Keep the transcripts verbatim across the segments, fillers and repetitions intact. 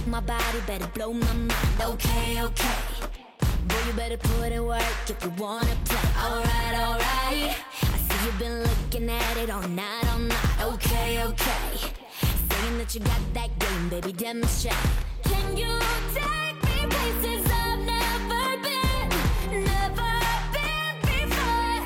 my body, better blow my mind. Okay, okay. Boy, you better put in work if you wanna play. Alright, alright. I see you've been looking at it all night, all night. Okay, okay. Saying that you got that game, baby, demonstrate. Can you take me places I've never been, never been before?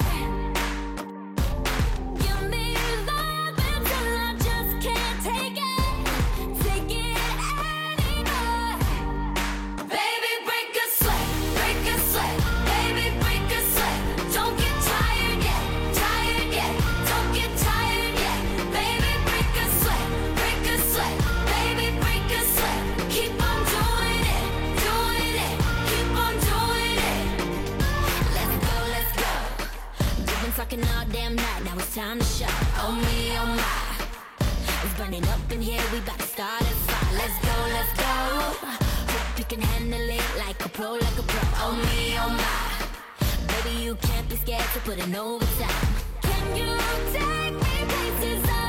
Give me love until I just can't take it, take it anymore. Baby, break a sweat, break a sweat. Baby, break a sweat. Don't get tired yet, tired yet. Don't get tired yet. Baby, break a sweat, break a sweat. Baby, break a sweat. Keep on doing it, doing it. Keep on doing it. Let's go, let's go. We've been talking all damn night, now it's time to show. Oh me, oh my. It's burning up in here, we bout to start a fire. Let's go, let's go. Hope you can handle it like a pro, like a pro. Oh me, oh my. Baby, you can't be scared to put in overtime. Can you take me places I